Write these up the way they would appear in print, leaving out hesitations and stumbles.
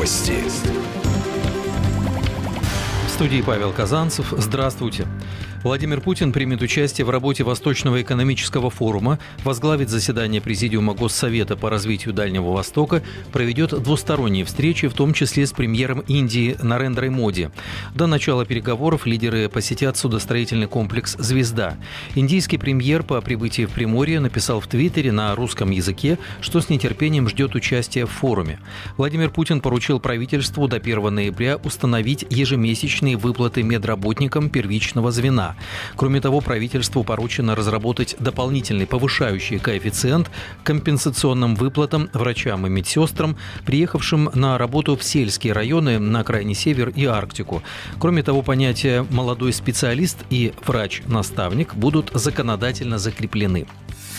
Новости. В студии Павел Казанцев. Здравствуйте. Владимир Путин примет участие в работе Восточного экономического форума, возглавит заседание Президиума Госсовета по развитию Дальнего Востока, проведет двусторонние встречи, в том числе с премьером Индии Нарендрой Моди. До начала переговоров лидеры посетят судостроительный комплекс «Звезда». Индийский премьер по прибытии в Приморье написал в Твиттере на русском языке, что с нетерпением ждет участия в форуме. Владимир Путин поручил правительству до 1 ноября установить ежемесячные выплаты медработникам первичного звена. Кроме того, правительству поручено разработать дополнительный повышающий коэффициент к компенсационным выплатам врачам и медсестрам, приехавшим на работу в сельские районы на крайний север и Арктику. Кроме того, понятия «молодой специалист» и «врач-наставник» будут законодательно закреплены.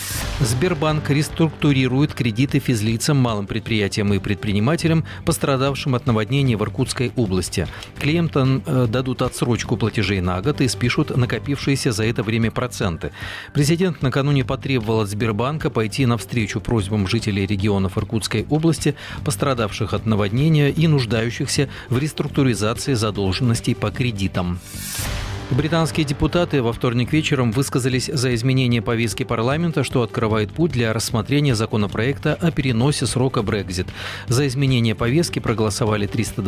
Сбербанк реструктурирует кредиты физлицам, малым предприятиям и предпринимателям, пострадавшим от наводнений в Иркутской области. Клиентам дадут отсрочку платежей на год и спишут накопившиеся за это время проценты. Президент накануне потребовал от Сбербанка пойти навстречу просьбам жителей регионов Иркутской области, пострадавших от наводнения и нуждающихся в реструктуризации задолженностей по кредитам. Британские депутаты во вторник вечером высказались за изменение повестки парламента, что открывает путь для рассмотрения законопроекта о переносе срока Brexit. За изменение повестки проголосовали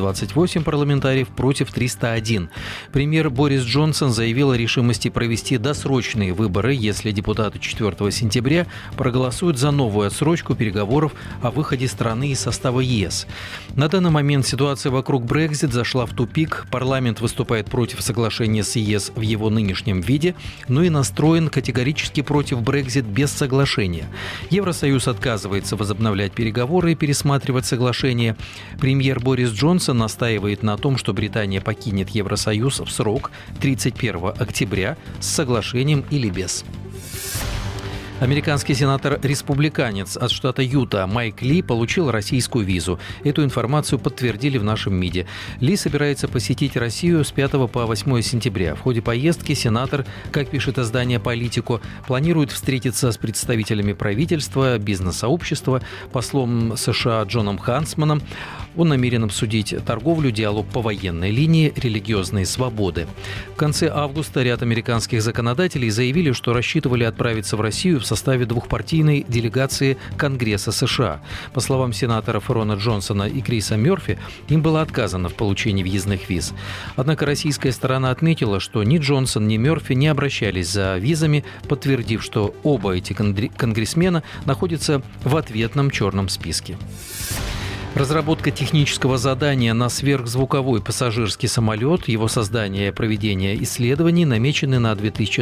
328 парламентариев против 301. Премьер Борис Джонсон заявил о решимости провести досрочные выборы, если депутаты 4 сентября проголосуют за новую отсрочку переговоров о выходе страны из состава ЕС. На данный момент ситуация вокруг Brexit зашла в тупик. Парламент выступает против соглашения с ЕС в его нынешнем виде, но и настроен категорически против Brexit без соглашения. Евросоюз отказывается возобновлять переговоры и пересматривать соглашение. Премьер Борис Джонсон настаивает на том, что Британия покинет Евросоюз в срок 31 октября с соглашением или без. Американский сенатор-республиканец от штата Юта Майк Ли получил российскую визу. Эту информацию подтвердили в нашем МИДе. Ли собирается посетить Россию с 5 по 8 сентября. В ходе поездки сенатор, как пишет издание «Политико», планирует встретиться с представителями правительства, бизнес-сообщества, послом США Джоном Хансманом. Он намерен обсудить торговлю, диалог по военной линии, религиозные свободы. В конце августа ряд американских законодателей заявили, что рассчитывали отправиться в Россию в составе двухпартийной делегации Конгресса США. По словам сенаторов Рона Джонсона и Криса Мерфи, им было отказано в получении въездных виз. Однако российская сторона отметила, что ни Джонсон, ни Мерфи не обращались за визами, подтвердив, что оба эти конгрессмена находятся в ответном черном списке. Разработка технического задания на сверхзвуковой пассажирский самолет, его создание и проведение исследований намечены на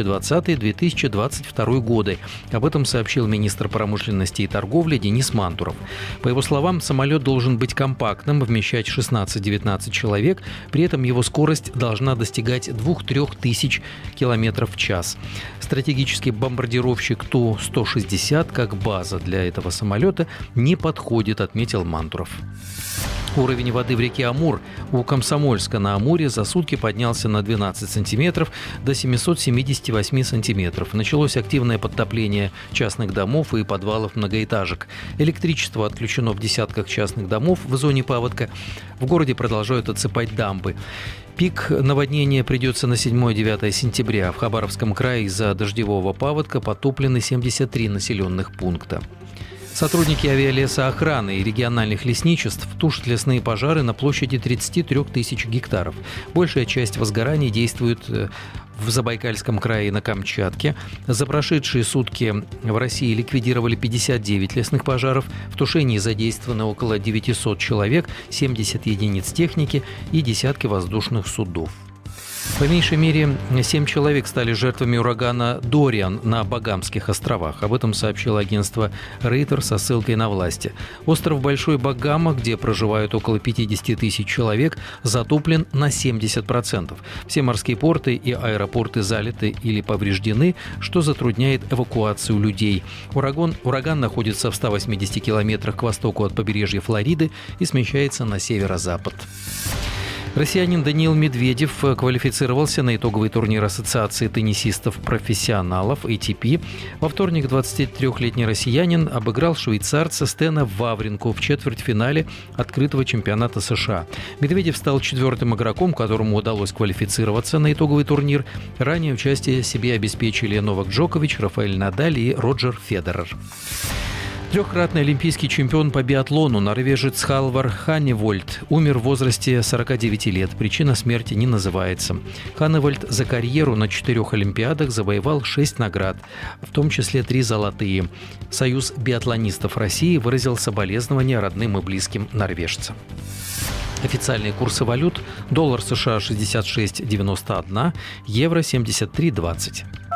2020-2022 годы. Об этом сообщил министр промышленности и торговли Денис Мантуров. По его словам, самолет должен быть компактным, вмещать 16-19 человек, при этом его скорость должна достигать 2-3 тысяч км в час. Стратегический бомбардировщик Ту-160 как база для этого самолета не подходит, отметил Мантуров. Уровень воды в реке Амур у Комсомольска на Амуре за сутки поднялся на 12 сантиметров до 778 сантиметров. Началось активное подтопление частных домов и подвалов многоэтажек. Электричество отключено в десятках частных домов в зоне паводка. В городе продолжают отсыпать дамбы. Пик наводнения придется на 7-9 сентября. В Хабаровском крае из-за дождевого паводка потоплены 73 населенных пункта. Сотрудники авиалесоохраны и региональных лесничеств тушат лесные пожары на площади 33 тысяч гектаров. Большая часть возгораний действует в Забайкальском крае и на Камчатке. За прошедшие сутки в России ликвидировали 59 лесных пожаров. В тушении задействовано около 900 человек, 70 единиц техники и десятки воздушных судов. По меньшей мере 7 человек стали жертвами урагана Дориан на Багамских островах. Об этом сообщило агентство Рейтер со ссылкой на власти. Остров Большой Багама, где проживают около 50 тысяч человек, затоплен на 70%. Все морские порты и аэропорты залиты или повреждены, что затрудняет эвакуацию людей. Ураган находится в 180 километрах к востоку от побережья Флориды и смещается на северо-запад. Россиянин Даниил Медведев квалифицировался на итоговый турнир Ассоциации теннисистов-профессионалов ATP. Во вторник 23-летний россиянин обыграл швейцарца Стена Вавринку в четвертьфинале открытого чемпионата США. Медведев стал четвертым игроком, которому удалось квалифицироваться на итоговый турнир. Ранее участие себе обеспечили Новак Джокович, Рафаэль Надаль и Роджер Федерер. Трехкратный олимпийский чемпион по биатлону норвежец Халвар Ханневольд умер в возрасте 49 лет. Причина смерти не называется. Ханневольд за карьеру на 4 олимпиадах завоевал 6 наград, в том числе 3 золотые. Союз биатлонистов России выразил соболезнования родным и близким норвежца. Официальные курсы валют: доллар США 66,91, евро 73,20.